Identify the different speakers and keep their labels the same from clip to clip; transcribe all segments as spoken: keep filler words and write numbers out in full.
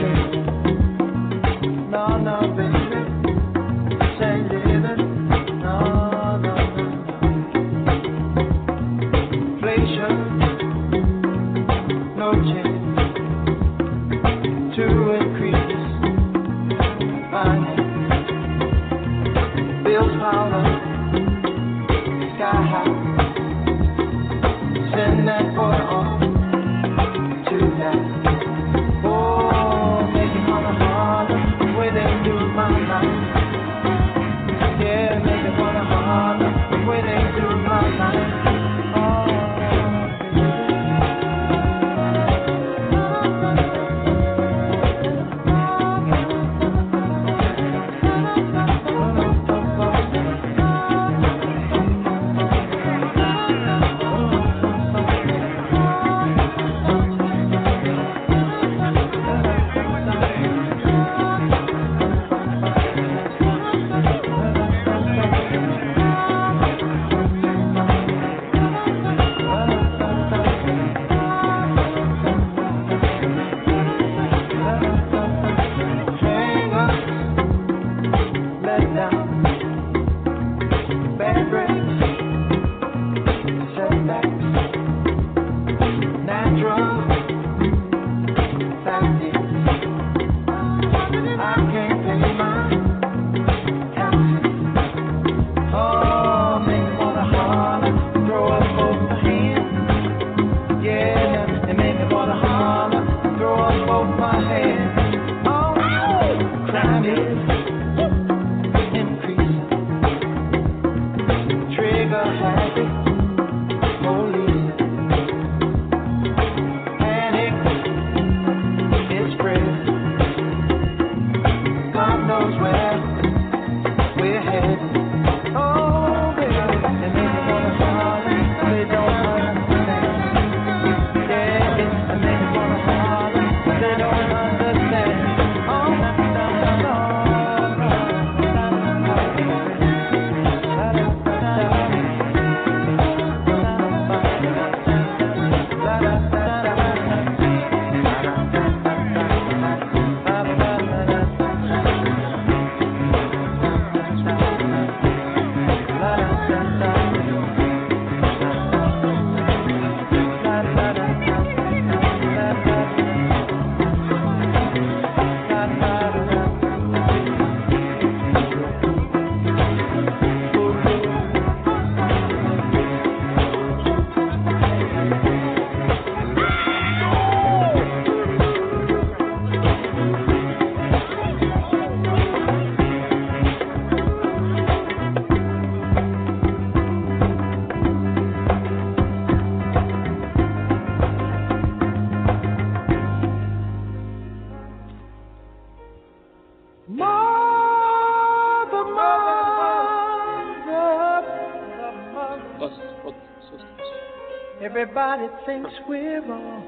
Speaker 1: Everybody thinks we're wrong.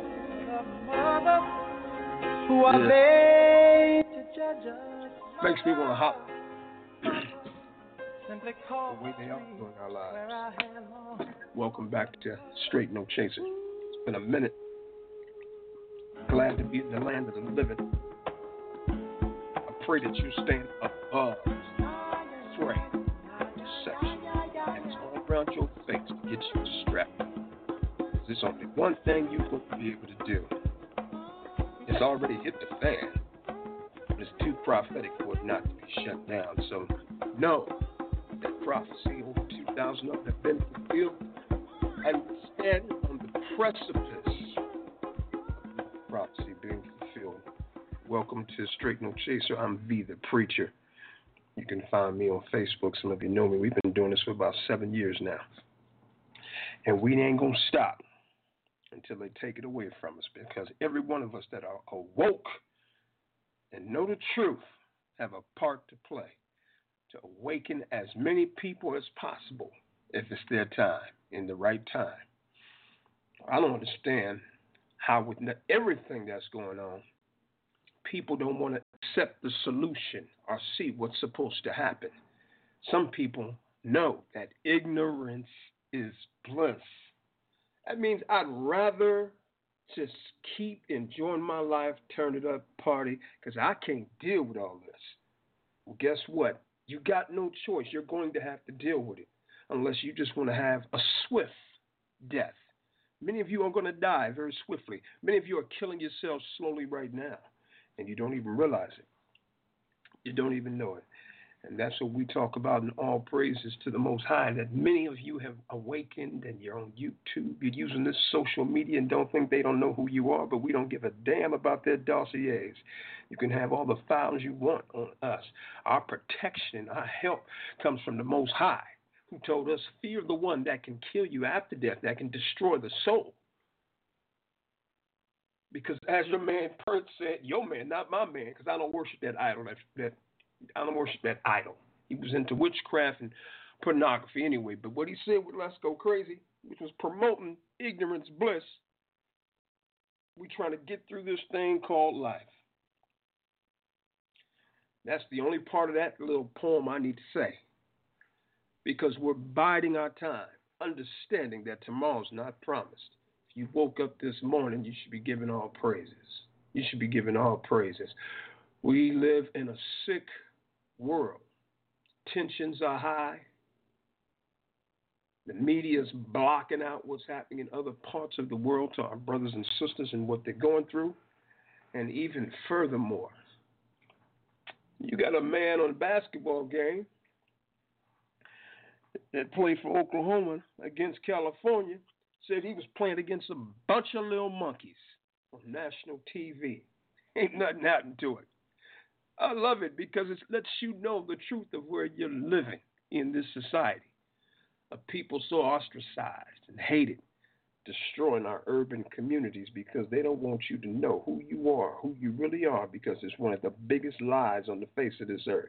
Speaker 1: Who are yeah. they to judge us?
Speaker 2: Makes me want to hop.
Speaker 1: Simply call
Speaker 2: the way they are doing our lives. Welcome back to Straight No Chaser. It's been a minute. Glad to be in the land of the living. I pray that you stand above sway, deception, and it's all around your face to get you distracted. There's only one thing you're going to be able to do. It's already hit the fan, but it's too prophetic for it not to be shut down. So know that prophecy over two thousand of them have been fulfilled, and we stand on the precipice of prophecy being fulfilled. Welcome to Straight No Chaser. I'm V the Preacher. You can find me on Facebook. Some of you know me. We've been doing this for about seven years now. And we ain't going to stop until they take it away from us, because every one of us that are awoke and know the truth have a part to play to awaken as many people as possible if it's their time, in the right time. I don't understand how with everything that's going on, people don't want to accept the solution or see what's supposed to happen. Some people know that ignorance is bliss. That means I'd rather Just keep enjoying my life, turn it up, party, because I can't deal with all this. Well, guess what? You got no choice. You're going to have to deal with it unless you just want to have a swift death. Many of you are going to die very swiftly. Many of you are killing yourselves slowly right now, and you don't even realize it. You don't even know it. And that's what we talk about in all praises to the Most High, that many of you have awakened and you're on YouTube. You're using this social media and don't think they don't know who you are, but we don't give a damn about their dossiers. You can have all the files you want on us. Our protection, our help comes from the Most High, who told us, fear the one that can kill you after death, that can destroy the soul. Because as your man Prince said, your man, not my man, because I don't worship that idol that, that I don't worship that idol. He was into witchcraft and pornography anyway. But what he said with Let's Go Crazy, which was promoting ignorance bliss, we trying to get through this thing called life. That's the only part of that little poem I need to say. Because we're biding our time, understanding that tomorrow's not promised. If you woke up this morning, you should be giving all praises. You should be giving all praises. We live in a sick world. Tensions are high. The media is blocking out what's happening in other parts of the world to our brothers and sisters and what they're going through. And even furthermore, you got a man on a basketball game that played for Oklahoma against California, said he was playing against a bunch of little monkeys on national T V. Ain't nothing happened to it. I love it because it lets you know the truth of where you're living in this society. A people so ostracized and hated, destroying our urban communities because they don't want you to know who you are, who you really are, because it's one of the biggest lies on the face of this earth.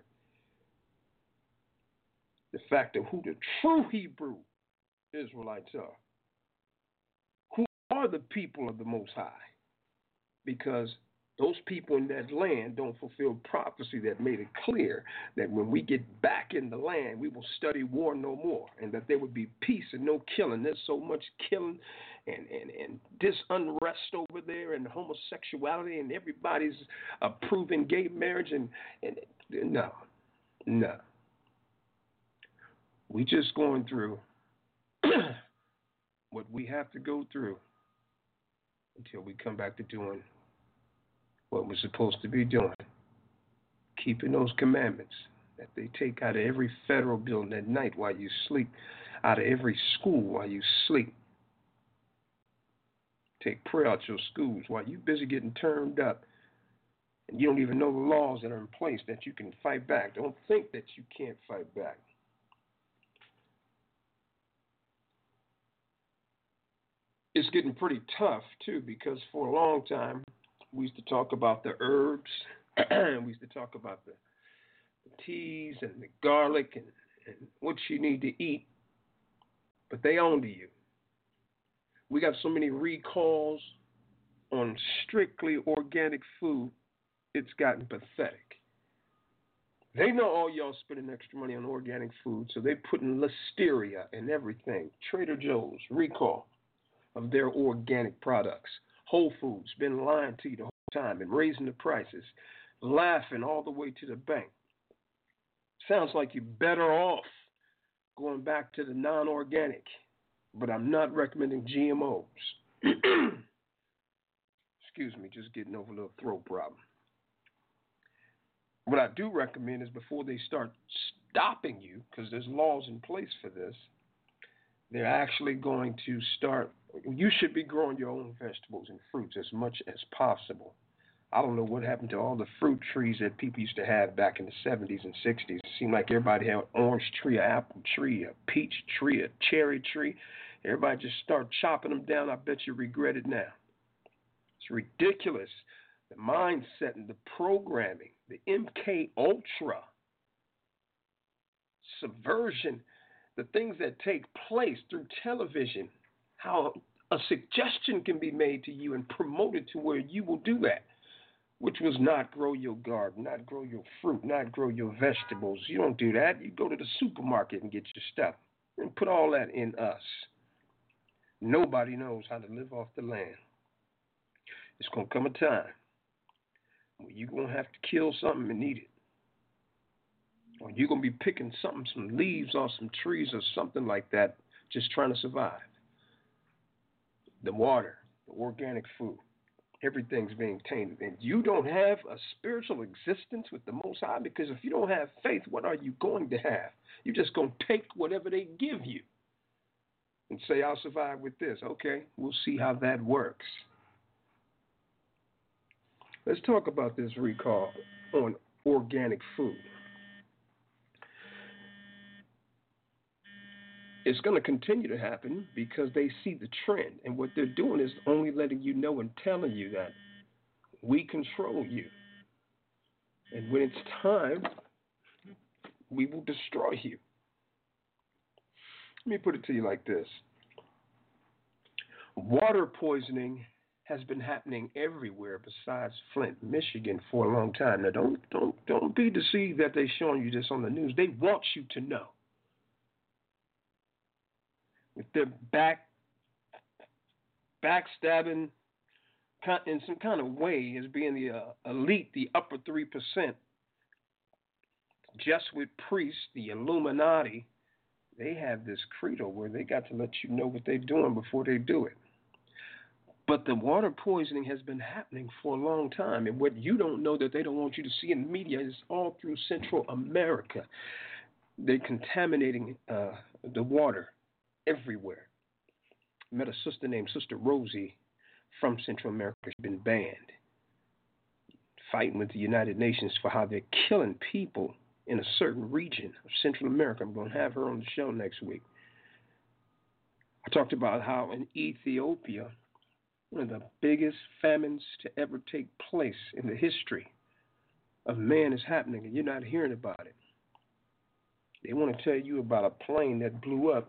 Speaker 2: The fact of who the true Hebrew Israelites are. Who are the people of the Most High? Because those people in that land don't fulfill prophecy that made it clear that when we get back in the land, we will study war no more, and that there would be peace and no killing. There's so much killing and, and, and this unrest over there and homosexuality, and everybody's approving gay marriage. And, and no, no. We just going through what we have to go through until we come back to doing what we're supposed to be doing, keeping those commandments that they take out of every federal building at night while you sleep, out of every school while you sleep. Take prayer out your schools while you're busy getting turned up, and you don't even know the laws that are in place that you can fight back. Don't think that you can't fight back. It's getting pretty tough, too, because for a long time, we used to talk about the herbs, we used to talk about the, the teas and the garlic and, and what you need to eat, but they own to you. We got so many recalls on strictly organic food, it's gotten pathetic. They know all y'all spending extra money on organic food, so they're putting listeria and everything. Trader Joe's recall of their organic products. Whole Foods been lying to you the whole time and raising the prices, laughing all the way to the bank. Sounds like you're better off going back to the non-organic, but I'm not recommending G M Os. Excuse me, just getting over a little throat problem. What I do recommend is before they start stopping you, because there's laws in place for this, they're actually going to start. You should be growing your own vegetables and fruits as much as possible. I don't know what happened to all the fruit trees that people used to have back in the seventies and sixties. It seemed like everybody had an orange tree, an apple tree, a peach tree, a cherry tree. Everybody just start chopping them down. I bet you regret it now. It's ridiculous. The mindset and the programming, the M K Ultra, subversion, the things that take place through television, how a suggestion can be made to you and promoted to where you will do that, which was not grow your garden, not grow your fruit, not grow your vegetables. You don't do that. You go to the supermarket and get your stuff and put all that in us. Nobody knows how to live off the land. It's going to come a time when you're going to have to kill something and eat it. Or you're going to be picking something, some leaves off some trees or something like that, just trying to survive. The water, the organic food, everything's being tainted. And you don't have a spiritual existence with the Most High, because if you don't have faith, what are you going to have? You're just going to take whatever they give you and say, I'll survive with this. Okay, we'll see how that works. Let's talk about this recall on organic food. It's going to continue to happen because they see the trend. And what they're doing is only letting you know and telling you that we control you. And when it's time, we will destroy you. Let me put it to you like this. Water poisoning has been happening everywhere besides Flint, Michigan for a long time. Now, don't, don't, don't be deceived that they're showing you this on the news. They want you to know. With their back backstabbing in some kind of way as being the uh, elite, the upper three percent, Jesuit priests, the Illuminati, they have this credo where they got to let you know what they're doing before they do it. But the water poisoning has been happening for a long time, and what you don't know that they don't want you to see in the media is all through Central America. They're contaminating uh, the water everywhere. I met a sister named Sister Rosie from Central America. She's been banned, fighting with the United Nations for how they're killing people in a certain region of Central America. I'm going to have her on the show next week. I talked about how in Ethiopia, one of the biggest famines to ever take place in the history of man is happening, and you're not hearing about it. They want to tell you about a plane that blew up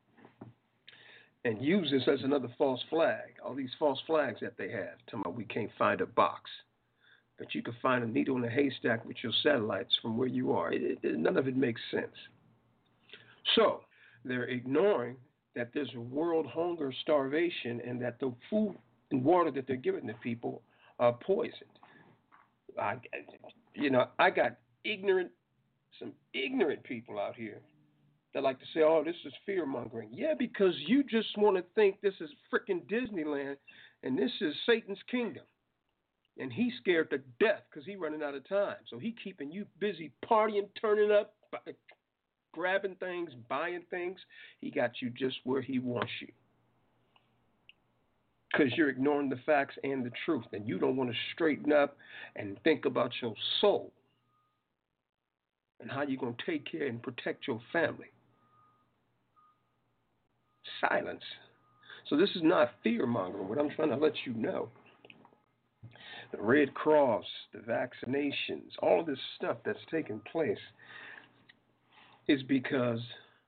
Speaker 2: and use this as another false flag. All these false flags that they have, talking about we can't find a box. But you can find a needle in a haystack with your satellites from where you are. It, it, none of it makes sense. So they're ignoring that there's a world hunger, starvation, and that the food and water that they're giving the people are poisoned. I, you know, I got ignorant, some ignorant people out here that like to say, oh, this is fear-mongering. Yeah, because you just want to think this is freaking Disneyland and this is Satan's kingdom. And he's scared to death because he's running out of time. So he keeping you busy partying, turning up, grabbing things, buying things. He got you just where he wants you. Because you're ignoring the facts and the truth. And you don't want to straighten up and think about your soul and how you're going to take care and protect your family. Silence. So this is not fear-mongering. What I'm trying to let you know, the Red Cross, the vaccinations, all of this stuff that's taking place is because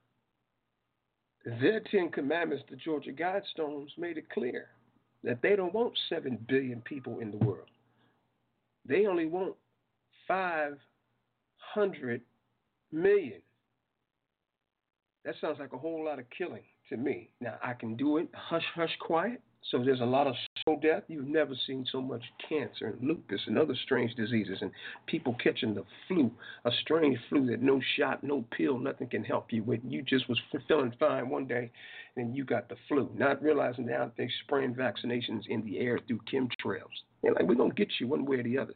Speaker 2: their Ten Commandments, the Georgia Guidestones, made it clear that they don't want seven billion people in the world. They only want five hundred million. That sounds like a whole lot of killing to me. Now, I can do it hush, hush, quiet. So there's a lot of slow death. You've never seen so much cancer and lupus and other strange diseases and people catching the flu, a strange flu that no shot, no pill, nothing can help you with. You just was feeling fine one day and you got the flu, not realizing now they're spraying vaccinations in the air through chemtrails. They're like, we're going to get you one way or the other.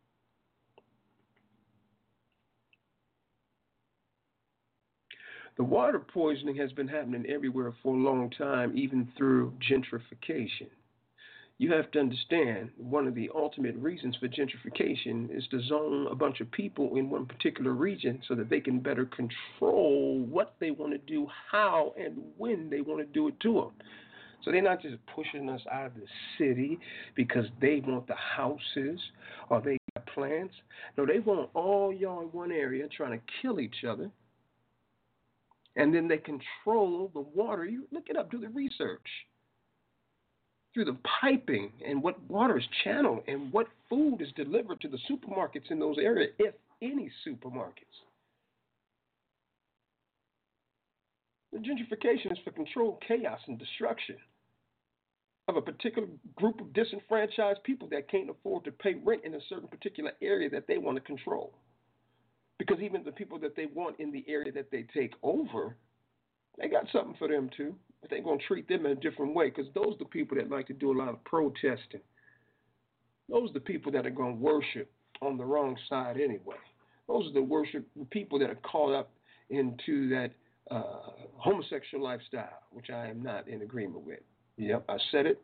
Speaker 2: The water poisoning has been happening everywhere for a long time, even through gentrification. You have to understand one of the ultimate reasons for gentrification is to zone a bunch of people in one particular region so that they can better control what they want to do, how, and when they want to do it to them. So they're not just pushing us out of the city because they want the houses or they got plans. No, they want all y'all in one area trying to kill each other. And then they control the water. You look it up, do the research. Through the piping and what water is channeled and what food is delivered to the supermarkets in those areas, if any supermarkets. The gentrification is for control, chaos, and destruction. of a particular group of disenfranchised people that can't afford to pay rent in a certain particular area that they want to control. Because even the people that they want in the area that they take over, they got something for them too. But they're going to treat them in a different way because those are the people that like to do a lot of protesting. Those are the people that are going to worship on the wrong side anyway. Those are the worship the people that are caught up into that uh, homosexual lifestyle, which I am not in agreement with. Yep, I said it.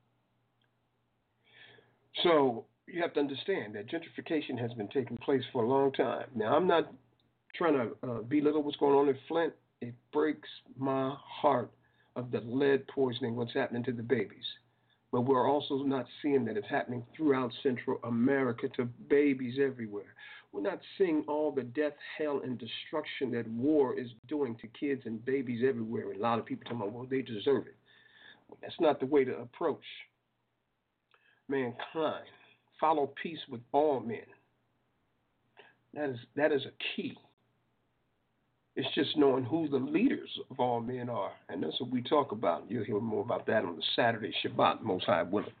Speaker 2: So you have to understand that gentrification has been taking place for a long time. Now, I'm not trying to uh, belittle what's going on in Flint. It breaks my heart of the lead poisoning, what's happening to the babies. But we're also not seeing that it's happening throughout Central America to babies everywhere. We're not seeing all the death, hell, and destruction that war is doing to kids and babies everywhere. And a lot of people talking about, well, they deserve it. Well, that's not the way to approach mankind. Follow peace with all men. That is that is a key. It's just knowing who the leaders of all men are. And that's what we talk about. You'll hear more about that on the Saturday Shabbat, Most High willing.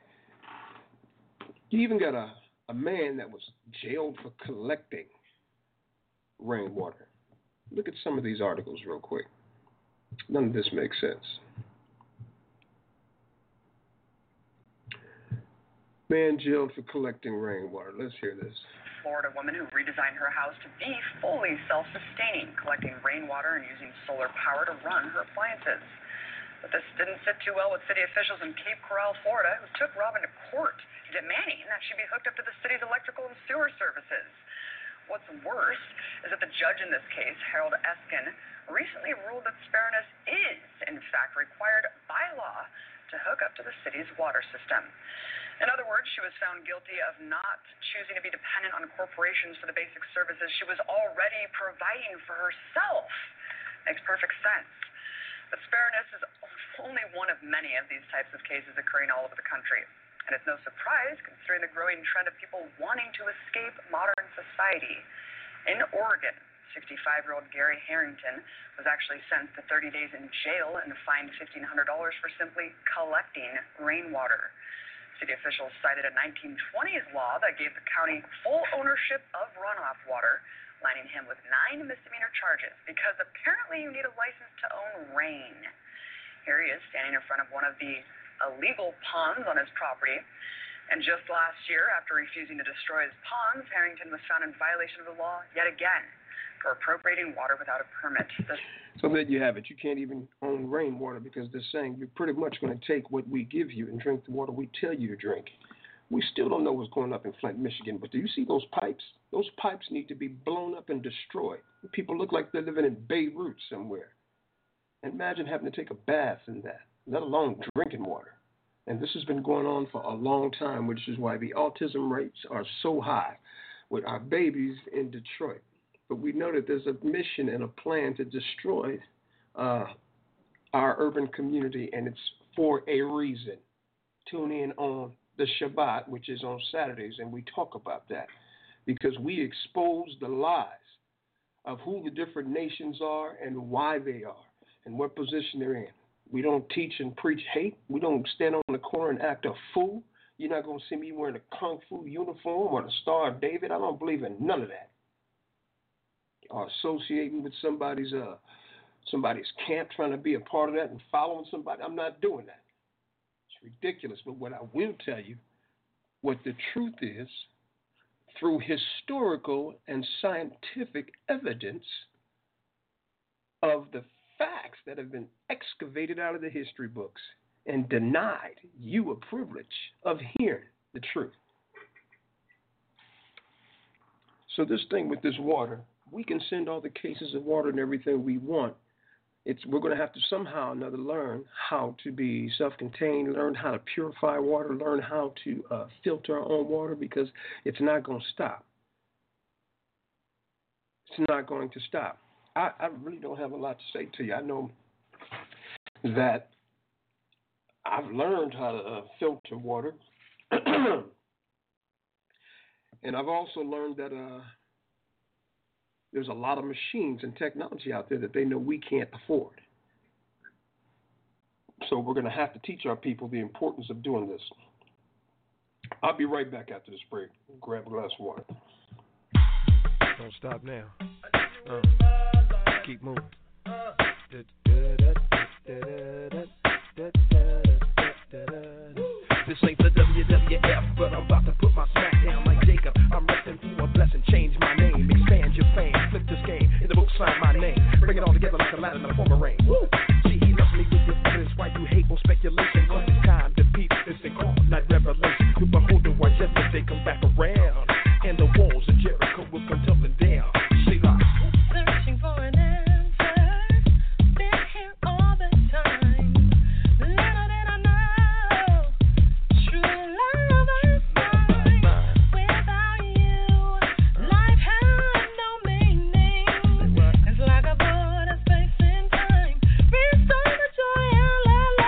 Speaker 2: You even got a, a man that was jailed for collecting rainwater. Look at some of these articles real quick. None of this makes sense. Man jailed for collecting rainwater. Let's hear this.
Speaker 3: Florida woman who redesigned her house to be fully self-sustaining, collecting rainwater and using solar power to run her appliances. But this didn't sit too well with city officials in Cape Coral, Florida, who took Robin to court, demanding that she be hooked up to the city's electrical and sewer services. What's worse is that the judge in this case, Harold Eskin, recently ruled that Spareness is, in fact, required by law to hook up to the city's water system. In other words, she was found guilty of not choosing to be dependent on corporations for the basic services she was already providing for herself. Makes perfect sense. But Spareness is only one of many of these types of cases occurring all over the country. And it's no surprise, considering the growing trend of people wanting to escape modern society. In Oregon, sixty-five-year-old Gary Harrington was actually sentenced to thirty days in jail and fined fifteen hundred dollars for simply collecting rainwater. City officials cited a nineteen twenties law that gave the county full ownership of runoff water, landing him with nine misdemeanor charges because apparently you need a license to own rain. Here he is standing in front of one of the illegal ponds on his property. And just last year, after refusing to destroy his ponds, Harrington was found in violation of the law yet again for appropriating water without a permit. This
Speaker 2: So there you have it. You can't even own rainwater because they're saying you're pretty much going to take what we give you and drink the water we tell you to drink. We still don't know what's going up in Flint, Michigan, but do you see those pipes? Those pipes need to be blown up and destroyed. People look like they're living in Beirut somewhere. Imagine having to take a bath in that, let alone drinking water. And this has been going on for a long time, which is why the autism rates are so high with our babies in Detroit. But we know that there's a mission and a plan to destroy uh, our urban community, and it's for a reason. Tune in on the Shabbat, which is on Saturdays, and we talk about that because we expose the lies of who the different nations are and why they are and what position they're in. We don't teach and preach hate. We don't stand on the corner and act a fool. You're not going to see me wearing a Kung Fu uniform or the Star of David. I don't believe in none of that. Or associating with somebody's uh somebody's camp, trying to be a part of that and following somebody. I'm not doing that. It's ridiculous. But what I will tell you, what the truth is, through historical and scientific evidence of the facts that have been excavated out of the history books and denied you a privilege of hearing the truth. So this thing with this water, we can send all the cases of water and everything we want. It's we're going to have to somehow or another learn how to be self-contained, learn how to purify water, learn how to uh, filter our own water because it's not going to stop. It's not going to stop. I, I really don't have a lot to say to you. I know that I've learned how to uh, filter water, and I've also learned that uh, there's a lot of machines and technology out there that they know we can't afford. So we're going to have to teach our people the importance of doing this. I'll be right back after this break. Grab a glass of water.
Speaker 4: Don't stop now. Uh, keep moving. This ain't the W W F, but I'm about to put my smack down like Jacob. I'm resting for a blessing, change my name, expand your fame, flip this game, in the book sign my name, bring it all together like a ladder in a former rain. Woo! See, he loves me with this evidence, why you hate on speculation, cause it's time to peep, this thing called night revelation. You behold the watch as they come back around, and the walls of Jericho will come tumbling down. See, like,
Speaker 5: searching for an answer, been here all the time, little did I know, true love is mine. Without you, life had no meaning. It's like a board of space and time, restore the joy and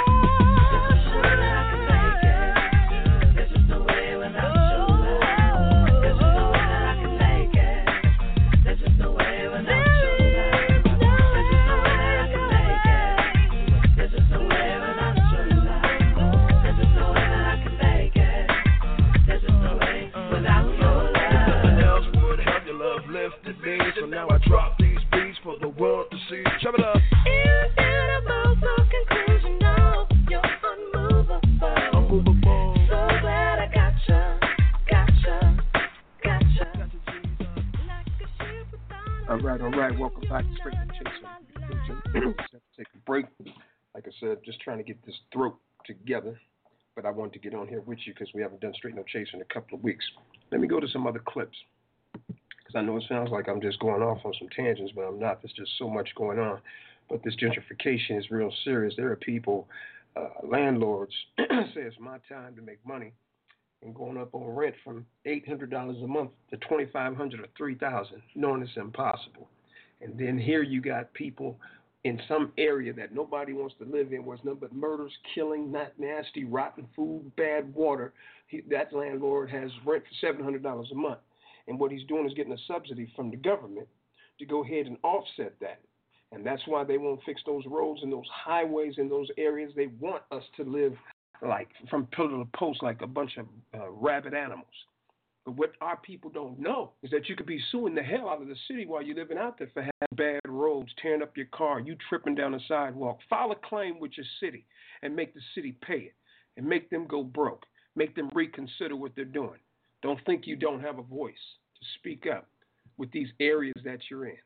Speaker 5: love. Sure that I can make it. There's just no way without you. There's just no way that I can make it. There's just no way without you. There's just no way that I can make it. There's just no way without you. There's just no way that I can make it. There's just no way without your love.
Speaker 4: nothing else would have your love lifted me, so now I drop these beats for the world to see. Chop it up.
Speaker 5: Irrefutable, so conclusion, no, you're unmovable.
Speaker 4: Unmovable.
Speaker 5: So glad I gotcha, gotcha, gotcha. Like a ship without a
Speaker 2: All right, all right. Welcome back to Straight to Chase. Just have to take a break. Like I said, just trying to get this throat together. But I wanted to get on here with you because we haven't done Straight No Chase in a couple of weeks. Let me go to some other clips. Because I know it sounds like I'm just going off on some tangents, but I'm not. There's just so much going on. But this gentrification is real serious. There are people, uh, landlords, say it's my time to make money, and going up on rent from eight hundred dollars a month to twenty-five hundred dollars or three thousand dollars, knowing it's impossible. And then here you got people in some area that nobody wants to live in, where it's nothing but murders, killing, not nasty, rotten food, bad water. He, that landlord has rent for seven hundred dollars a month. And what he's doing is getting a subsidy from the government to go ahead and offset that. And that's why they won't fix those roads and those highways in those areas. They want us to live like from pillar to post like a bunch of uh, rabid animals. But what our people don't know is that you could be suing the hell out of the city while you're living out there for having bad roads, tearing up your car, you tripping down the sidewalk. File a claim with your city and make the city pay it and make them go broke. Make them reconsider what they're doing. Don't think you don't have a voice to speak up with these areas that you're in.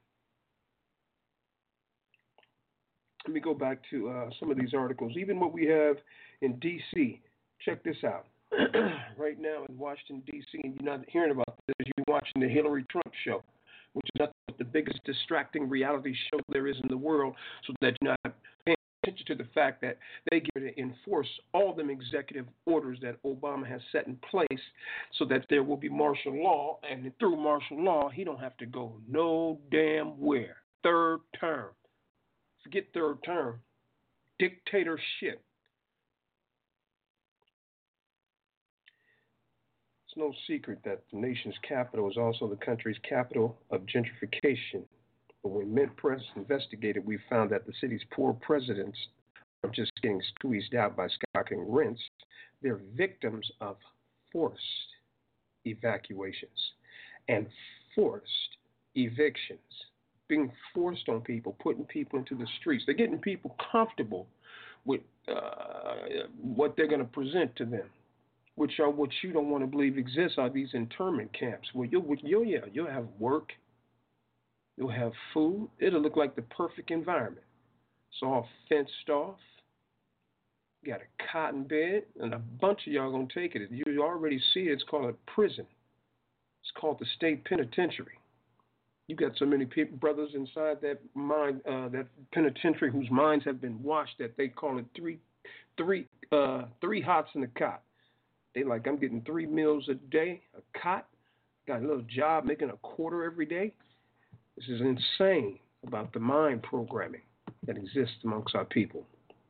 Speaker 2: Let me go back to uh, some of these articles. Even what we have in D C. Check this out. Right now in Washington, D C, and you're not hearing about this, you're watching the Hillary Trump show, which is nothing but the biggest distracting reality show there is in the world, so that you're not paying attention to the fact that they get to enforce all them executive orders that Obama has set in place so that there will be martial law, and through martial law, he don't have to go no damn where. Third term. Forget third term. Dictatorship. It's no secret that the nation's capital is also the country's capital of gentrification. But when MintPress investigated, we found that the city's poor presidents are just getting squeezed out by skyrocketing rents. They're victims of forced evacuations and forced evictions, being forced on people, putting people into the streets. They're getting people comfortable with uh, what they're going to present to them, which are what you don't want to believe exists, are these internment camps where you'll, you'll, yeah, you'll have work, you'll have food. It'll look like the perfect environment. It's all fenced off. You got a cotton bed, and a bunch of y'all going to take it. You already see it. It's called a prison. It's called the state penitentiary. You got so many people, brothers inside that mind, uh, that penitentiary whose minds have been washed that they call it three, three, uh, three hots in a cot. They like, I'm getting three meals a day, a cot, got a little job making a quarter every day. This is insane about the mind programming that exists amongst our people.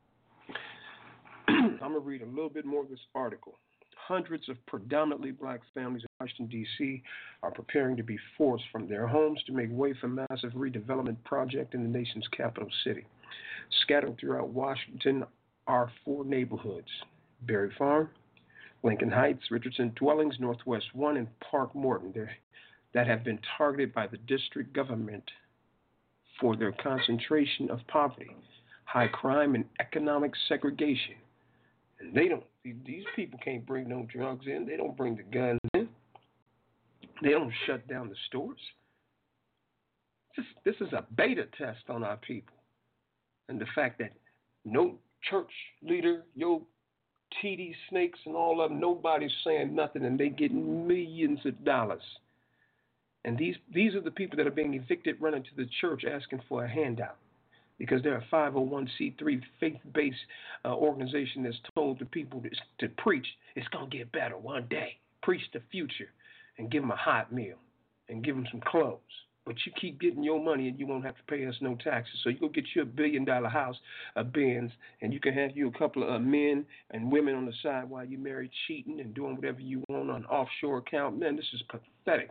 Speaker 2: I'm going to read a little bit more of this article. Hundreds of predominantly black families in Washington, D C are preparing to be forced from their homes to make way for a massive redevelopment project in the nation's capital city. Scattered throughout Washington are four neighborhoods: Berry Farm, Lincoln Heights, Richardson Dwellings, Northwest one, and Park Morton that have been targeted by the district government for their concentration of poverty, high crime, and economic segregation. And they don't, these people can't bring no drugs in. They don't bring the guns in. They don't shut down the stores. This, this is a beta test on our people. And the fact that no church leader, yo T D Snakes and all of them, nobody's saying nothing, and they get millions of dollars. And these, these are the people that are being evicted running to the church asking for a handout because they're a five oh one c three faith-based uh, organization that's told the people to, to preach, it's going to get better one day. Preach the future and give them a hot meal and give them some clothes. But you keep getting your money and you won't have to pay us no taxes. So you go get you a billion-dollar house, a Benz, and you can have you a couple of uh, men and women on the side while you're married cheating and doing whatever you want on an offshore account. Man, this is pathetic.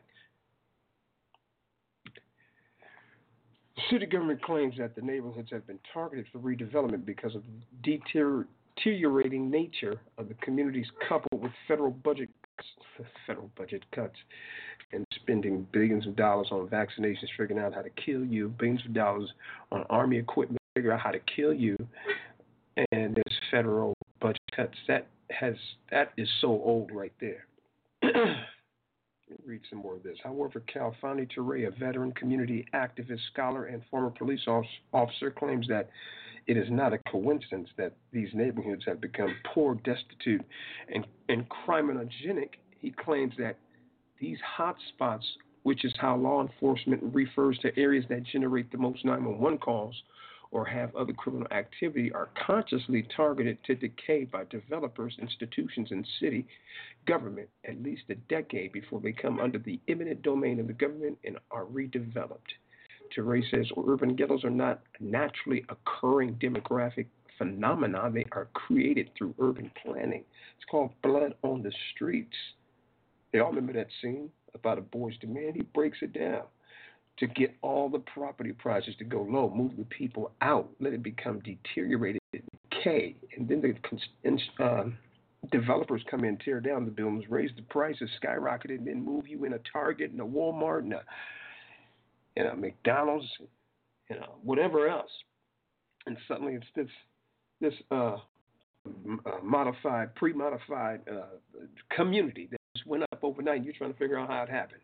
Speaker 2: The city government claims that the neighborhoods have been targeted for redevelopment because of the deteriorating nature of the communities, coupled with federal budget federal budget cuts and spending billions of dollars on vaccinations, figuring out how to kill you, billions of dollars on army equipment, figure out how to kill you, and there's federal budget cuts. That has that is so old right there. Let me read some more of this. However, Calfani Ture, a veteran community activist, scholar, and former police officer, claims that it is not a coincidence that these neighborhoods have become poor, destitute, and, and criminogenic. He claims that these hot spots, which is how law enforcement refers to areas that generate the most nine one one calls or have other criminal activity, are consciously targeted to decay by developers, institutions, and city government at least a decade before they come under the imminent domain of the government and are redeveloped. Ture says urban ghettos are not naturally occurring demographic phenomena. They are created through urban planning. It's called blood on the streets. They all remember that scene about a Boyz two Men. He breaks it down to get all the property prices to go low, move the people out, let it become deteriorated, decay, and then the uh, developers come in, tear down the buildings, raise the prices, skyrocket it, and then move you in a Target and a Walmart and a, and a McDonald's, you know, whatever else. And suddenly it's this this uh, uh, modified, pre-modified uh, community that just went up overnight, and you're trying to figure out how it happened.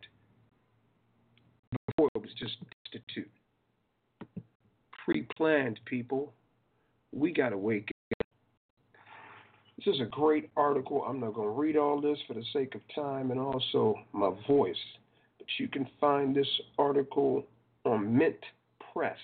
Speaker 2: Before it was just destitute. Pre-planned, people. We got to wake up. This is a great article. I'm not going to read all this for the sake of time and also my voice. But you can find this article on Mint Press.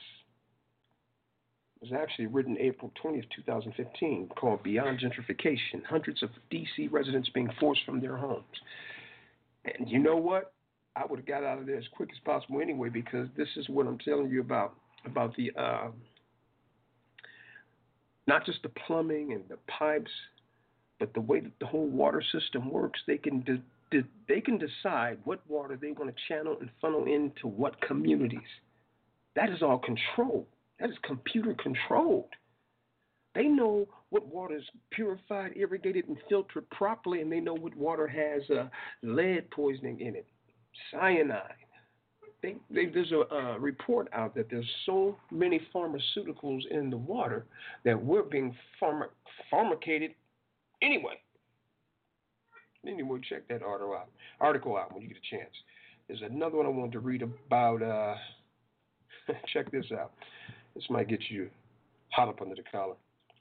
Speaker 2: It was actually written April twentieth, twenty fifteen, called Beyond Gentrification, Hundreds of D C Residents Being Forced from Their Homes. And you know what? I would have got out of there as quick as possible anyway, because this is what I'm telling you about, about the, uh, not just the plumbing and the pipes, but the way that the whole water system works. They can de- de- they can decide what water they want to channel and funnel into what communities. That is all controlled. That is computer controlled. They know what water is purified, irrigated, and filtered properly, and they know what water has uh, lead poisoning in it, cyanide. They, they, there's a uh, report out that there's so many pharmaceuticals in the water that we're being pharma- pharmacated anyway. Anyway, check that article out, article out when you get a chance. There's another one I wanted to read about. Uh, check this out. This might get you hot up under the collar.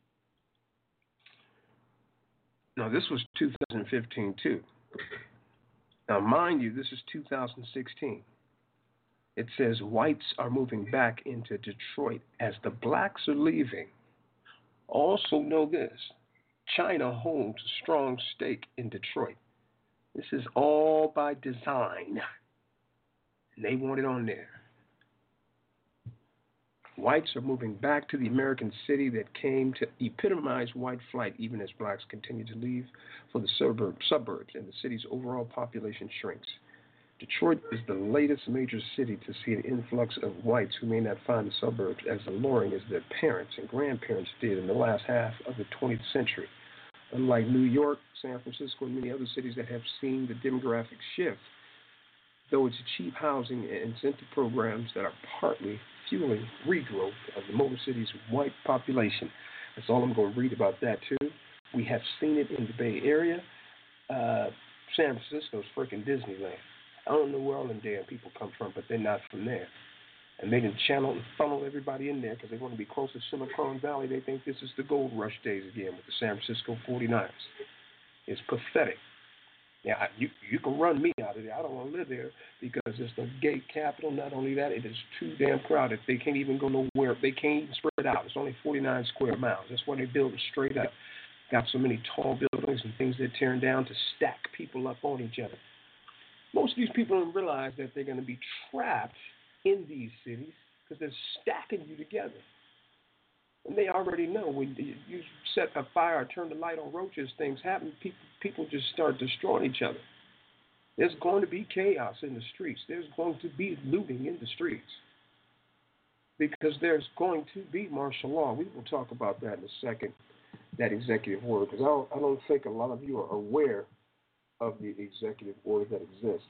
Speaker 2: Now, this was two thousand fifteen, too. Now, mind you, this is two thousand sixteen. It says whites are moving back into Detroit as the blacks are leaving. Also know this, China holds a strong stake in Detroit. This is all by design. And they want it on there. Whites are moving back to the American city that came to epitomize white flight, even as blacks continue to leave for the suburb, suburbs, and the city's overall population shrinks. Detroit is the latest major city to see an influx of whites who may not find the suburbs as alluring as their parents and grandparents did in the last half of the twentieth century. Unlike New York, San Francisco, and many other cities that have seen the demographic shift, though it's cheap housing and incentive programs that are partly fueling regrowth of the Motor City's white population. That's all I'm going to read about that, too. We have seen it in the Bay Area. Uh, San Francisco's freaking Disneyland. I don't know where all them damn people come from, but they're not from there. And they can channel and funnel everybody in there because they want to be close to Silicon Valley. They think this is the gold rush days again with the San Francisco forty-niners. It's pathetic. Yeah, I, you you can run me out of there. I don't want to live there because it's the gay capital. Not only that, it is too damn crowded. They can't even go nowhere. They can't even spread out. It's only forty-nine square miles. That's why they build it straight up. Got so many tall buildings and things they're tearing down to stack people up on each other. Most of these people don't realize that they're going to be trapped in these cities because they're stacking you together. And they already know when you set a fire or turn the light on roaches, things happen. People, people just start destroying each other. There's going to be chaos in the streets. There's going to be looting in the streets because there's going to be martial law. We will talk about that in a second, that executive order, because I don't, I don't think a lot of you are aware of the executive order that exists.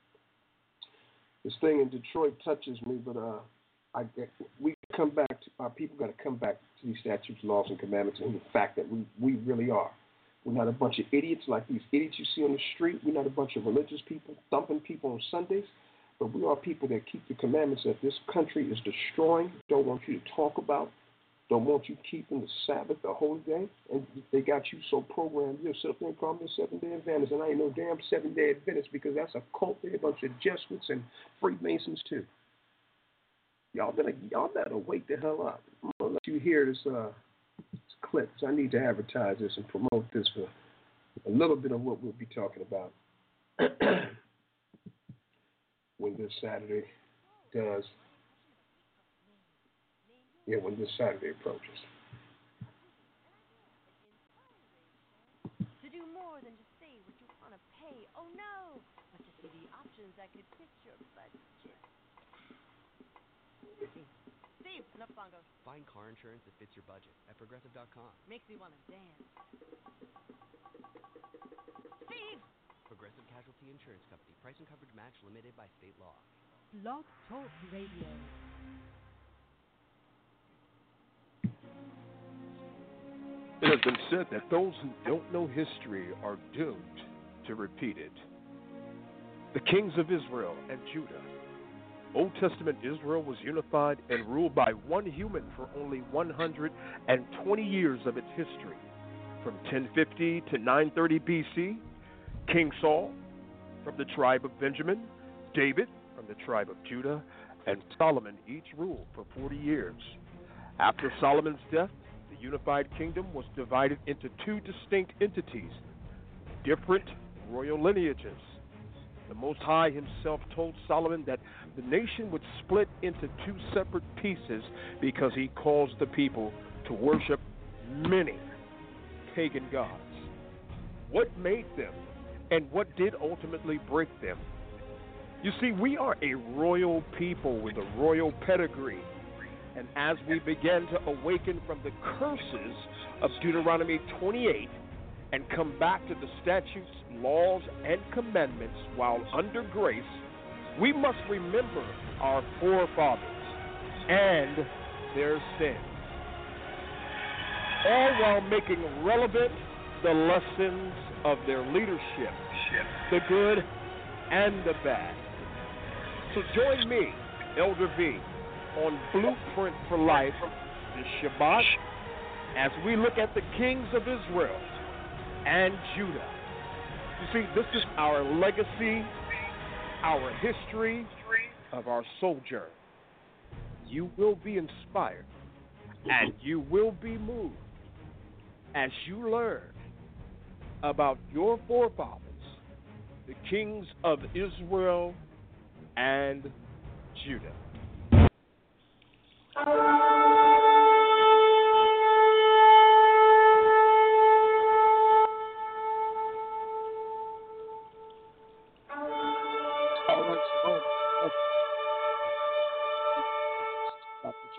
Speaker 2: This thing in Detroit touches me, but uh, I we come back to our people got to come back to these statutes, laws, and commandments, and the fact that we, we really are. We're not a bunch of idiots like these idiots you see on the street. We're not a bunch of religious people thumping people on Sundays, but we are people that keep the commandments that this country is destroying, don't want you to talk about, don't want you keeping the Sabbath, the holy day, and they got you so programmed, you'll sit up there and call me a seven-day Adventist, and I ain't no damn seven-day Adventist because that's a cult. They're a bunch of Jesuits and Freemasons, too. Y'all better, y'all better wake the hell up. I'm going to let you hear this, uh, this clip. So I need to advertise this and promote this for a little bit of what we'll be talking about when this Saturday does. Yeah, when this Saturday approaches.
Speaker 6: To do more than just say what you want to pay. Oh no! But to see the options that could fit your budget. Steve, enough bongos.
Speaker 7: Find car insurance that fits your budget at progressive dot com.
Speaker 6: Makes me want to dance. Steve!
Speaker 7: Progressive Casualty Insurance Company. Price and coverage match limited by state law.
Speaker 8: Blog Talk Radio.
Speaker 9: It has been said that those who don't know history are doomed to repeat it. The kings of Israel and Judah. Old Testament Israel was unified and ruled by one human for only one hundred twenty years of its history. From ten fifty to nine thirty B C, King Saul from the tribe of Benjamin, David from the tribe of Judah, and Solomon each ruled for forty years. After Solomon's death, the unified kingdom was divided into two distinct entities, different royal lineages. The Most High himself told Solomon that the nation would split into two separate pieces because he caused the people to worship many pagan gods. What made them and what did ultimately break them? You see, we are a royal people with a royal pedigree. And as we begin to awaken from the curses of Deuteronomy twenty-eight and come back to the statutes, laws, and commandments while under grace, we must remember our forefathers and their sins, all while making relevant the lessons of their leadership, the good and the bad. So join me, Elder V, on Blueprint for Life this Shabbat as we look at the kings of Israel and Judah. You see, this is our legacy, our history of our sojourn. You will be inspired and you will be moved as you learn about your forefathers, the kings of Israel and Judah. All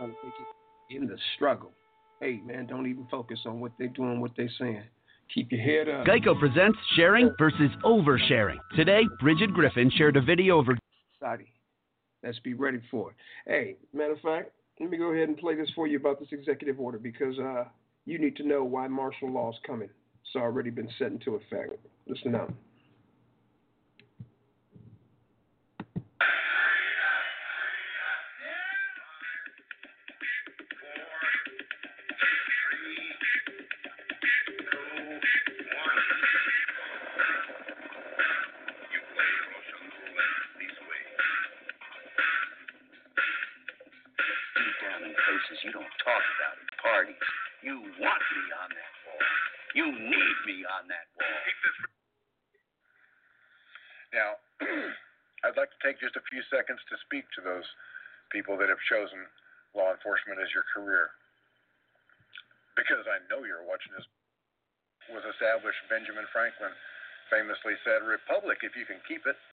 Speaker 2: trying to make it in the struggle. Hey, man, don't even focus on what they're doing, what they're saying. Keep your head up.
Speaker 10: Geico presents sharing versus oversharing. Today, Bridget Griffin shared a video of her.
Speaker 2: Let's be ready for it. Hey, matter of fact, let me go ahead and play this for you about this executive order because uh, you need to know why martial law is coming. It's already been set into effect. Listen up.
Speaker 11: You don't talk about it, parties. You want me on that wall. You need me on that wall.
Speaker 12: Now, I'd like to take just a few seconds to speak to those people that have chosen law enforcement as your career. Because I know you're watching this. Was established Benjamin Franklin famously said, "Republic if you can keep it."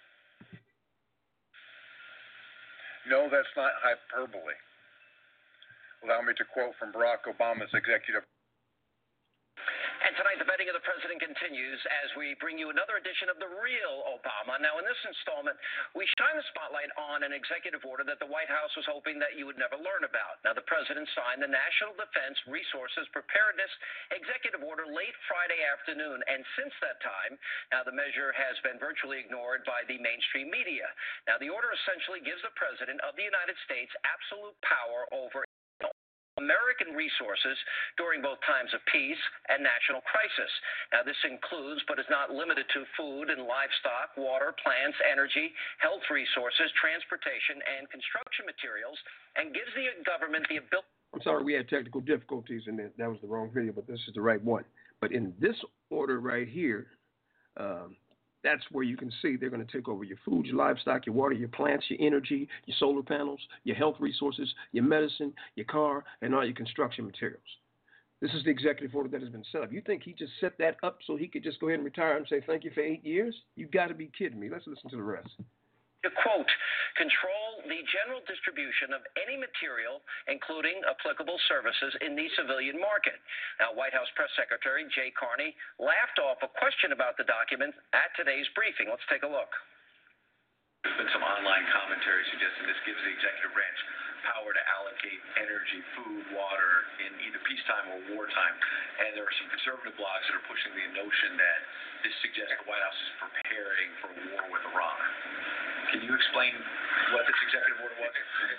Speaker 12: No, that's not hyperbole. Allow me to quote from Barack Obama's executive.
Speaker 11: And tonight, the vetting of the president continues as we bring you another edition of The Real Obama. Now, in this installment, we shine the spotlight on an executive order that the White House was hoping that you would never learn about. Now, the president signed the National Defense Resources Preparedness Executive Order late Friday afternoon. And since that time, now the measure has been virtually ignored by the mainstream media. Now, the order essentially gives the president of the United States absolute power over American resources during both times of peace and national crisis. Now, this includes, but is not limited to, food and livestock, water, plants, energy, health resources, transportation, and construction materials, and gives the government the ability.
Speaker 2: I'm sorry, we had technical difficulties, and that was the wrong video, but this is the right one. But in this order right here, um, that's where you can see they're going to take over your food, your livestock, your water, your plants, your energy, your solar panels, your health resources, your medicine, your car, and all your construction materials. This is the executive order that has been set up. You think he just set that up so he could just go ahead and retire and say thank you for eight years? You've got to be kidding me. Let's listen to the rest.
Speaker 11: To quote, control the general distribution of any material, including applicable services, in the civilian market. Now, White House Press Secretary Jay Carney laughed off a question about the document at today's briefing. Let's take a look.
Speaker 13: There's been some online commentary suggesting this gives the executive branch power to allocate energy, food, water in either peacetime or wartime. And there are some conservative blogs that are pushing the notion that this suggests the White House is preparing for a war with Iran. Can you explain what this executive order was?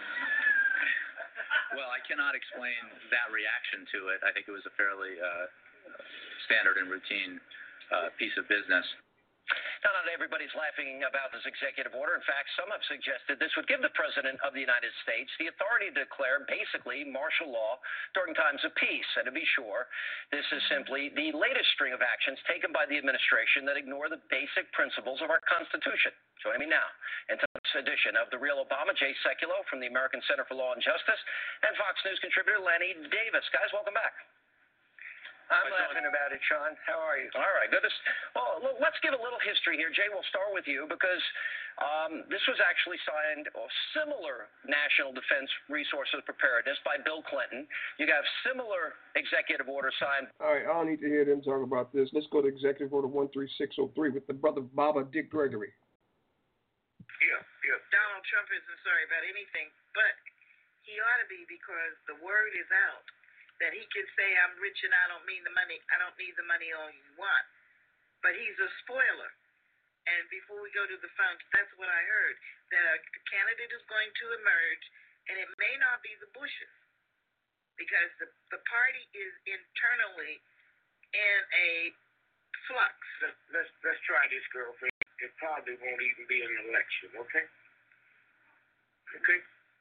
Speaker 14: Well, I cannot explain that reaction to it. I think it was a fairly uh, standard and routine uh, piece of business.
Speaker 11: Now, not everybody's laughing about this executive order. In fact, some have suggested this would give the President of the United States the authority to declare basically martial law during times of peace. And to be sure, this is simply the latest string of actions taken by the administration that ignore the basic principles of our Constitution. Joining me now in this edition of The Real Obama, Jay Sekulow from the American Center for Law and Justice, and Fox News contributor Lanny Davis. Guys, welcome back. I'm laughing about it, Sean. How are you? All right, good. Well, let's give a little history here. Jay, we'll start with you because um, this was actually signed, or similar National Defense Resources Preparedness by Bill Clinton. You have similar executive order signed.
Speaker 2: All right, I don't need to hear them talk about this. Let's go to Executive Order one three six oh three with the brother Baba Dick Gregory.
Speaker 15: Yeah, yeah. Donald Trump isn't sorry about anything, but he ought to be because the word is out that he can say, I'm rich and I don't mean the money, I don't need the money all you want. But he's a spoiler. And before we go to the front, that's what I heard, that a candidate is going to emerge, and it may not be the Bushes, because the, the party is internally in a flux.
Speaker 16: Let's, let's, let's try this, girlfriend. It probably won't even be an election, okay? Okay?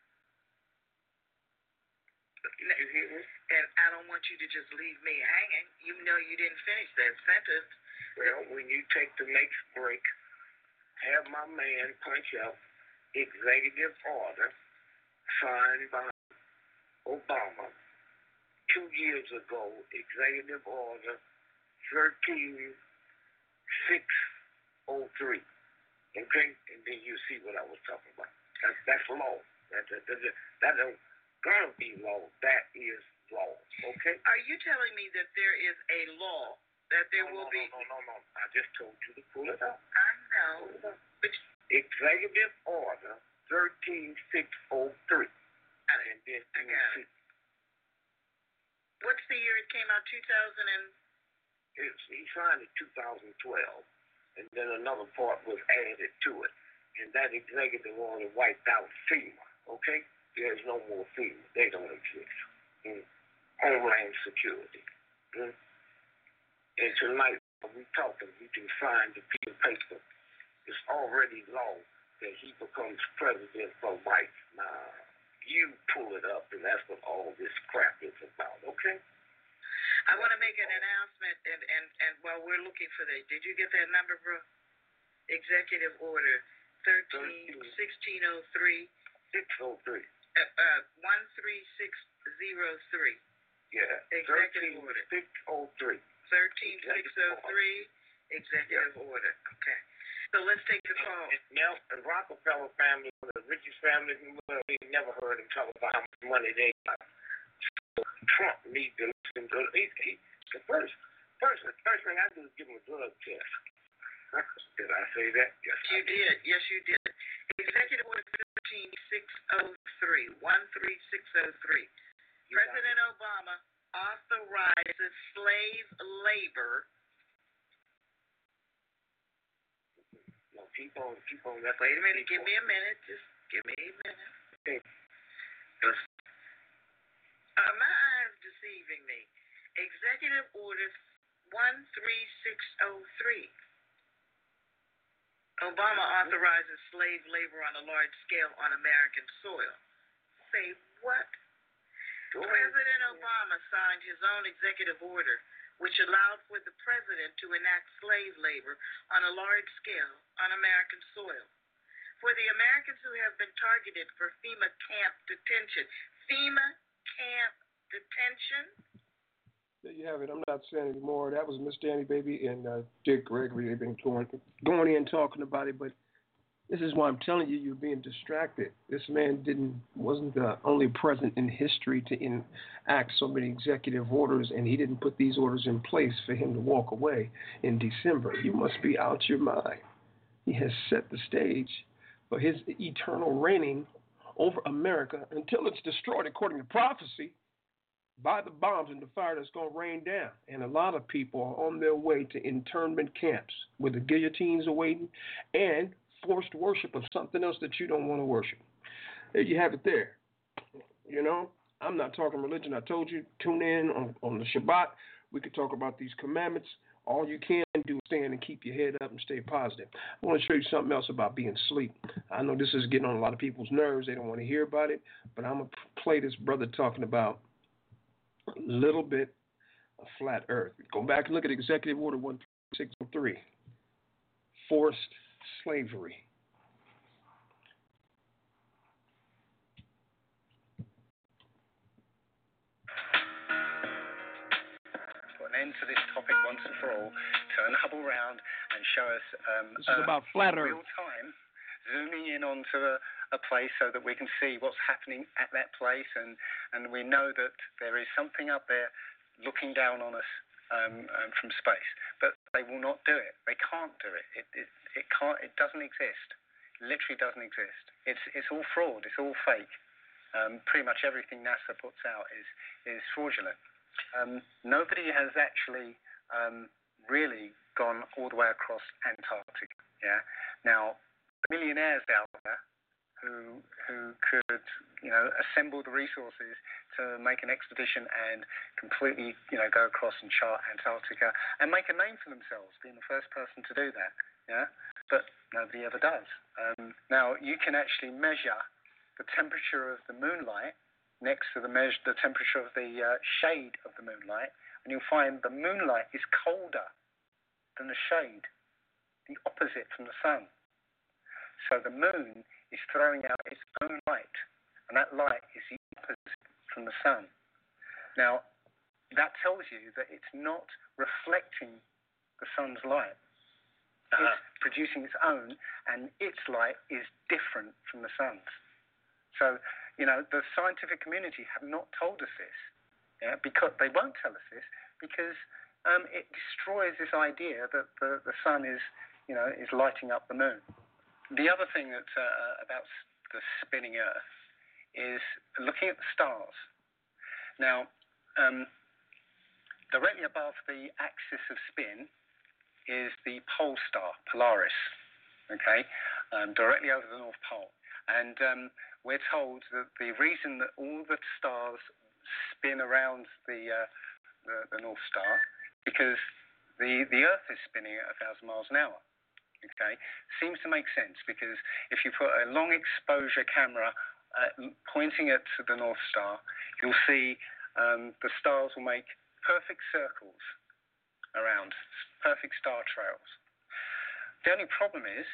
Speaker 15: And I don't want you to just leave me hanging. You know you didn't finish that sentence.
Speaker 16: Well, when you take the next break, have my man punch up executive order signed by Obama two years ago, executive order thirteen six oh three. Okay? And then you see what I was talking about. That's, that's law. That, that, that, that don't gonna be law. That is law. Okay?
Speaker 15: Are you telling me that there is a law that there
Speaker 16: no,
Speaker 15: will
Speaker 16: no,
Speaker 15: be?
Speaker 16: No, no, no, no. I just told you to pull it up.
Speaker 15: I know. But
Speaker 16: Executive Order thirteen six oh three. And then
Speaker 15: I got it. What's the year it came out? two thousand and
Speaker 16: It's, he signed it two thousand twelve, and then another part was added to it. And that executive order wiped out FEMA, okay? There's no more FEMA. They don't exist. Mm. Homeland Security. Mm. And tonight, when we talking, we can find the piece of paper. It's already law that he becomes president for life. Now, you pull it up, and that's what all this crap is about, okay?
Speaker 15: I want to make an announcement, and, and, and while we're looking for that, did you get that number, bro? Executive Order thirteen sixteen oh three.
Speaker 16: six oh three.
Speaker 15: Uh, uh, one three six oh three.
Speaker 16: Yeah.
Speaker 15: Executive Order.
Speaker 16: six oh three.
Speaker 15: thirteen six oh three. Executive yeah. Order. Okay. So let's take the call.
Speaker 16: Now, the Rockefeller family, the richest family in the world, they never heard him talk about how much money they got. So Trump needs to listen to he, he, the first, first, the first thing I do is give him a drug test. Did I say that? Yes,
Speaker 15: you did. Yes, you did. Executive Order thirteen six oh three. one three six oh three. President Obama authorizes slave labor.
Speaker 16: No, keep on, keep on.
Speaker 15: That's Wait a minute. Give me a minute. Just give me a minute.
Speaker 16: Okay.
Speaker 15: Uh, my eyes deceiving me. Executive Order one three six oh three. Obama authorizes slave labor on a large scale on American soil. Say what? President Obama signed his own executive order, which allowed for the president to enact slave labor on a large scale on American soil. For the Americans who have been targeted for FEMA camp detention. FEMA camp detention?
Speaker 9: There you have it. I'm not saying anymore. That was Miss Danny Baby and uh, Dick Gregory. They've been going, going in talking about it, but this is why I'm telling you, you're being distracted. This man didn't wasn't the only president in history to enact so many executive orders, and he didn't put these orders in place for him to walk away in December. You must be out your mind. He has set the stage for his eternal reigning over America until it's destroyed, according to prophecy, by the bombs and the fire that's going to rain down. And a lot of people are on their way to internment camps where the guillotines are waiting and forced worship of something else that you don't want to worship. There you have it there. You know, I'm not talking religion. I told you, tune in on, on the Shabbat. We could talk about these commandments. All you can do is stand and keep your head up and stay positive. I want to show you something else about being asleep. I know this is getting on a lot of people's nerves. They don't want to hear about it, but I'm going to play this brother talking about a little bit of flat earth. Go back and look at Executive Order one three six oh three. Forced slavery.
Speaker 17: Put an end to this topic once and for all. Turn Hubble round and show us um,
Speaker 9: this is uh, about flat earth.
Speaker 17: Real time, zooming in onto a, a place so that we can see what's happening at that place, and, and we know that there is something up there looking down on us um, um, from space. But they will not do it. They can't do it. It, it, it can't. It doesn't exist. It literally doesn't exist. It's it's all fraud. It's all fake. Um, pretty much everything NASA puts out is is fraudulent. Um, nobody has actually um, really gone all the way across Antarctica. Yeah. Now, millionaires out there who who could you know assemble the resources to make an expedition and completely you know go across and chart Antarctica and make a name for themselves, being the first person to do that. Yeah. But nobody ever does. Um, now, you can actually measure the temperature of the moonlight next to the measure the temperature of the uh, shade of the moonlight, and you'll find the moonlight is colder than the shade, the opposite from the sun. So the moon is throwing out its own light, and that light is the opposite from the sun. Now, that tells you that it's not reflecting the sun's light. Uh-huh. It's producing its own, and its light is different from the sun's. So you know, the scientific community have not told us this. Yeah, because they won't tell us this because um, it destroys this idea that the, the sun is, you know, is lighting up the moon. The other thing that uh, about the spinning Earth is looking at the stars. Now, um, directly above the axis of spin is the pole star, Polaris. Okay, um, directly over the North Pole, and um, we're told that the reason that all the stars spin around the, uh, the the North Star because the the Earth is spinning at a thousand miles an hour. Okay, seems to make sense because if you put a long exposure camera uh, pointing at the North Star, you'll see um, the stars will make perfect circles around, perfect star trails. The only problem is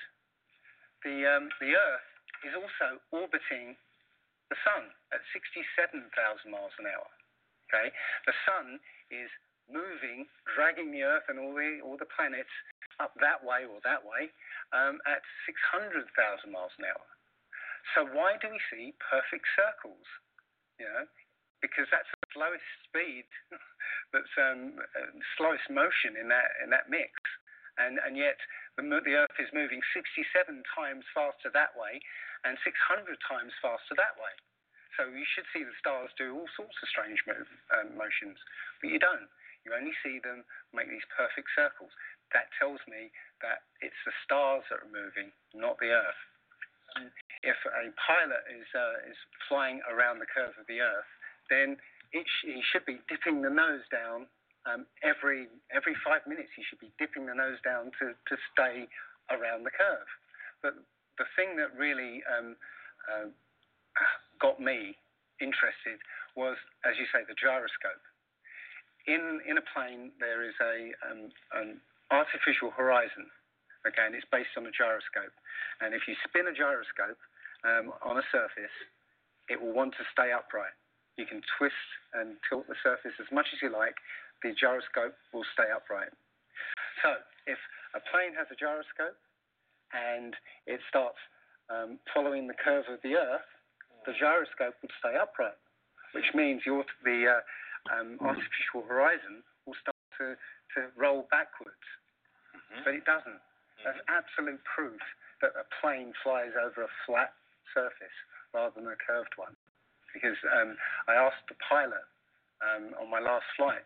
Speaker 17: the um, the Earth is also orbiting the sun at sixty-seven thousand miles an hour. Okay, the sun is moving, dragging the Earth and all the all the planets up that way or that way um, at six hundred thousand miles an hour. So why do we see perfect circles? You know, because that's the slowest speed, that's um, uh, slowest motion in that in that mix, and and yet the the Earth is moving sixty-seven times faster that way, and six hundred times faster that way. So you should see the stars do all sorts of strange move, um, motions, but you don't. You only see them make these perfect circles. That tells me that it's the stars that are moving, not the Earth. And if a pilot is uh, is flying around the curve of the Earth, then it sh- he should be dipping the nose down um, every every five minutes. He should be dipping the nose down to, to stay around the curve. But the thing that really um, uh, got me interested was, as you say, the gyroscope. In in a plane, there is a um, an artificial horizon, okay, and it's based on a gyroscope. And if you spin a gyroscope um, on a surface, it will want to stay upright. You can twist and tilt the surface as much as you like. The gyroscope will stay upright. So if a plane has a gyroscope and it starts um, following the curve of the Earth, the gyroscope would stay upright, which means your, the uh, um, artificial horizon will start to, to roll backwards. Mm-hmm. But it doesn't. Mm-hmm. That's absolute proof that a plane flies over a flat surface rather than a curved one. Because um, I asked the pilot um, on my last flight.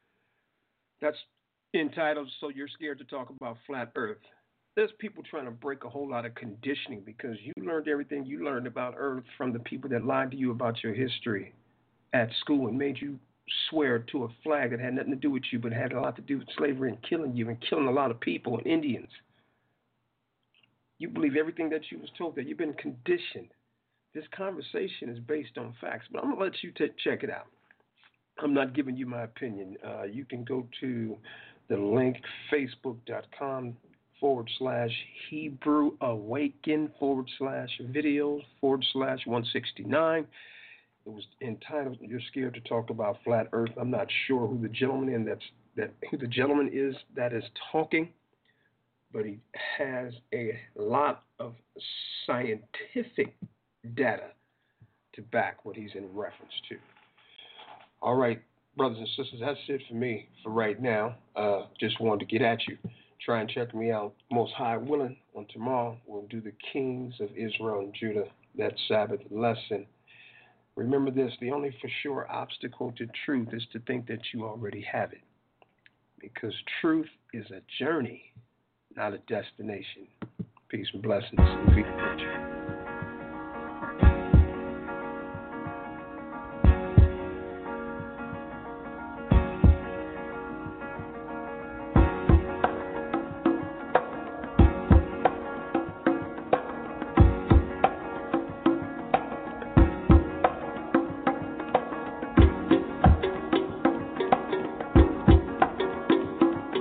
Speaker 9: That's entitled, So You're Scared to Talk About Flat Earth. There's people trying to break a whole lot of conditioning because you learned everything you learned about Earth from the people that lied to you about your history at school and made you swear to a flag that had nothing to do with you but had a lot to do with slavery and killing you and killing a lot of people and Indians. You believe everything that you was told, that you've been conditioned. This conversation is based on facts, but I'm going to let you t- check it out. I'm not giving you my opinion. Uh, you can go to the link, facebook.com forward slash Hebrew Awaken forward slash videos forward slash one sixty-nine. It was entitled, You're Scared to Talk About Flat Earth. I'm not sure who the gentleman is that's that who the gentleman is that is talking, but he has a lot of scientific data to back what he's in reference to. All right, brothers and sisters, that's it for me for right now. Uh, just wanted to get at you. Try and check me out, Most High willing. On tomorrow, we'll do the Kings of Israel and Judah, that Sabbath lesson. Remember this, the only for sure obstacle to truth is to think that you already have it. Because truth is a journey, not a destination. Peace and blessings, and be rich.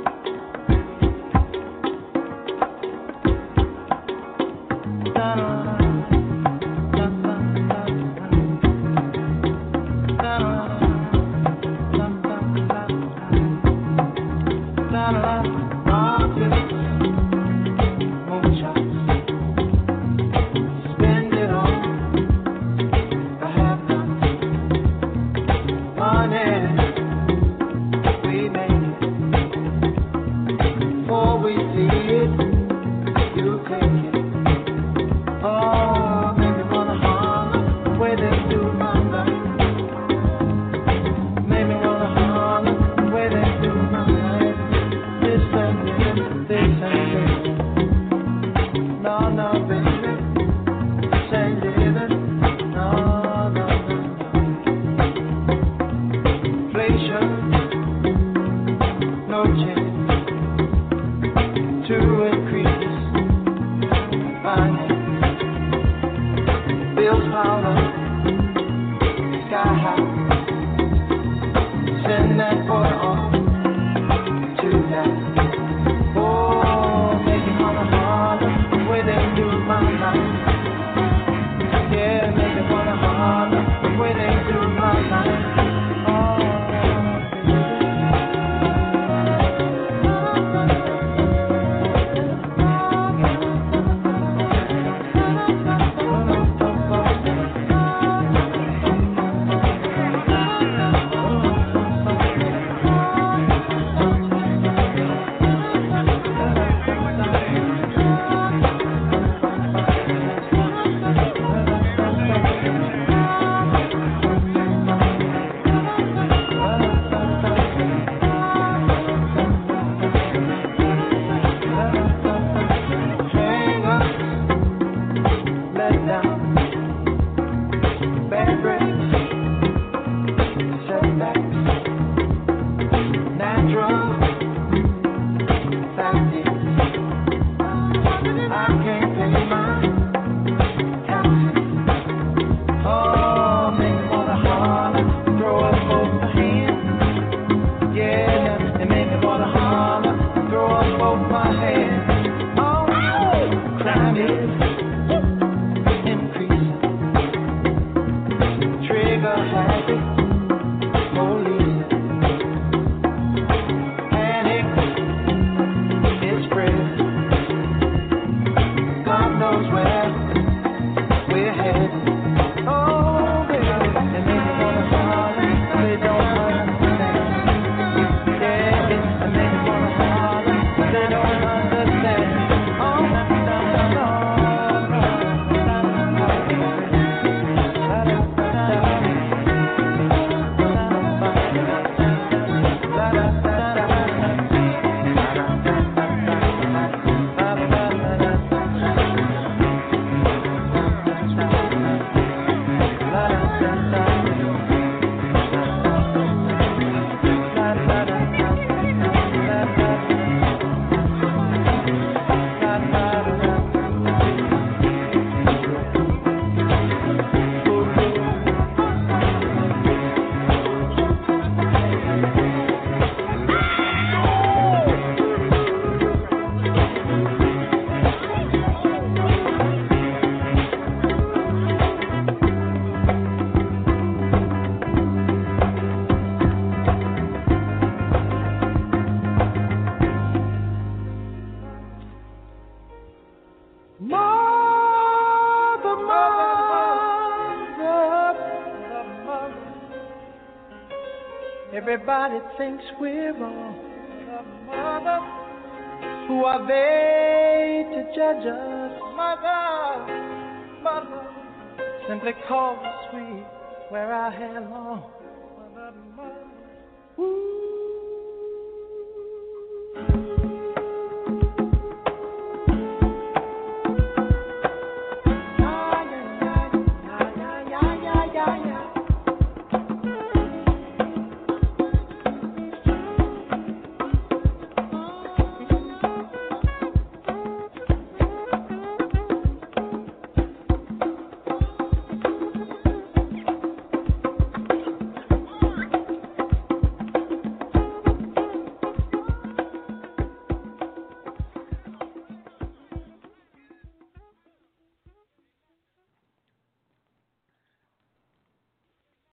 Speaker 1: Da powder, sky high. Send that boy off tonight. Oh, make it wanna holler the way they do my life. Yeah, make it wanna holler the way they do my life. Everybody thinks we're wrong. Mother, who are they to judge us? Mother, mother, simply call us sweet, wear our hair long. Mother, mother, ooh.